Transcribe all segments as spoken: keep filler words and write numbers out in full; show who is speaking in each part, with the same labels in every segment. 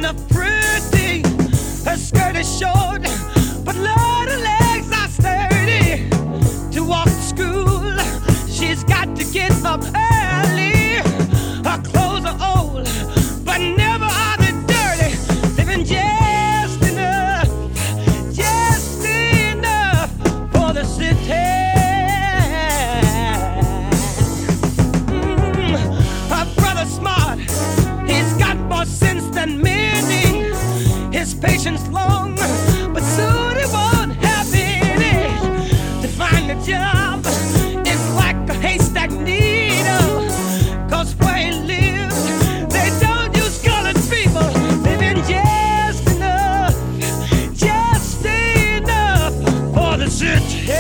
Speaker 1: look pretty. Her skirt is short, but Lord, her legs are sturdy. To walk to school, she's got to get up early. Her clothes are old, but never are they dirty. They've been just enough, just enough for the city. Mm, her brother's smart, he's got more sense than many. His patience long, but soon he won't have any. To find a job is like a haystack needle, 'cause where he lives, they don't use colored people. They've been just enough, just enough for the city.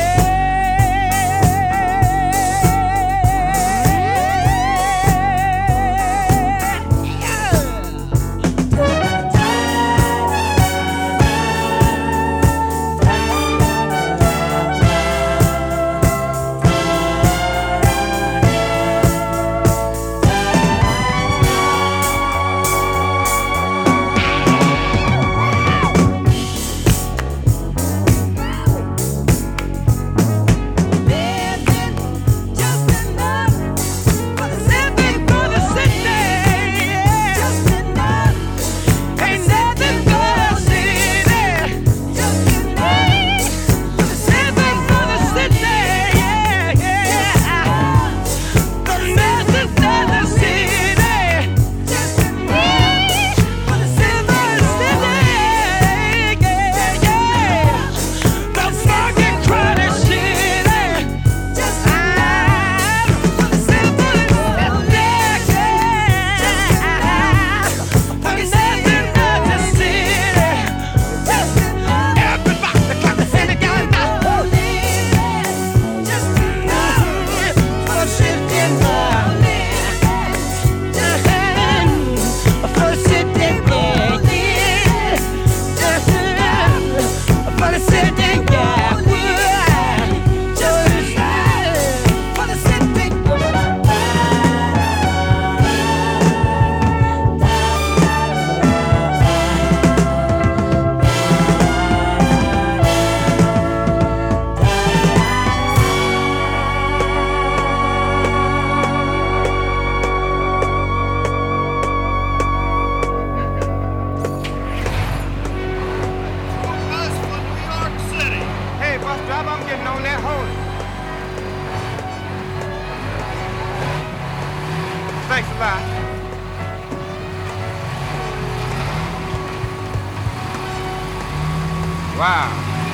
Speaker 2: Thanks a lot. Wow.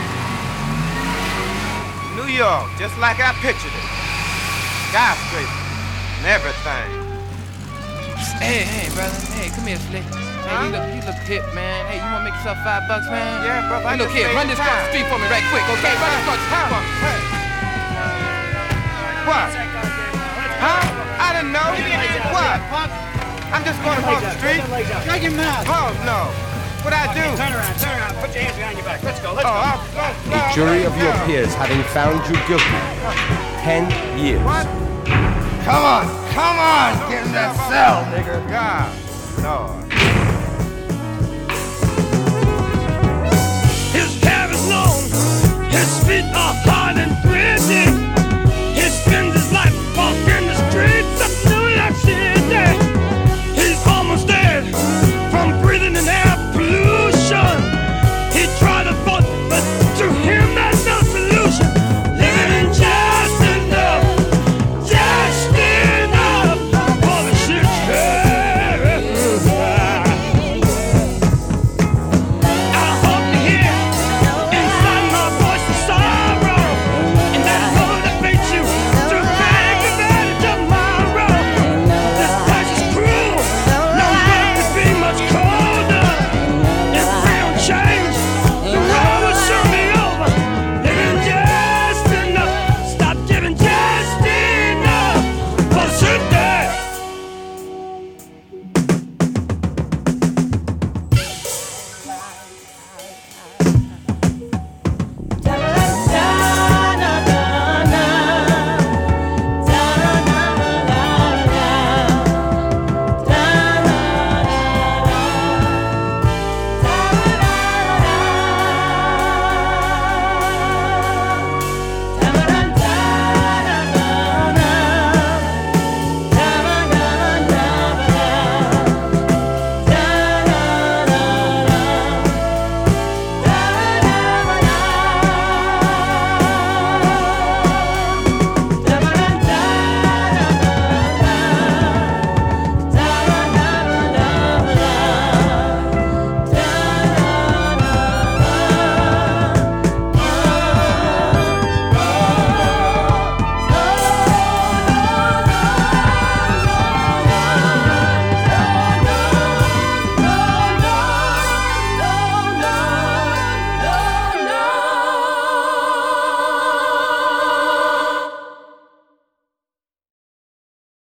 Speaker 2: New York, just like I pictured it. Skyscraper and everything.
Speaker 3: Hey, hey, brother. Hey, come here, Slick. Hey,
Speaker 2: Huh?
Speaker 3: you look, you look hip, man. Hey, you wanna make yourself five bucks, man?
Speaker 2: Yeah, brother, I
Speaker 3: Hey, look
Speaker 2: just
Speaker 3: here,
Speaker 2: made
Speaker 3: run this across
Speaker 2: time.
Speaker 3: the street for me right quick, okay? Run this across the street for me.
Speaker 2: Hey. What? Huh? I didn't know. What? I'm just going across the street.
Speaker 4: Shut your mouth.
Speaker 2: Oh, no. What'd I do?
Speaker 4: Turn around, turn around. Put your hands behind your back. Let's go, let's
Speaker 2: Oh,
Speaker 4: go.
Speaker 2: I'll, no, no,
Speaker 5: The jury of your
Speaker 2: no.
Speaker 5: peers having found you guilty. Ten years.
Speaker 2: What?
Speaker 6: Come on, come on, get in that cell, nigga.
Speaker 2: God, Lord.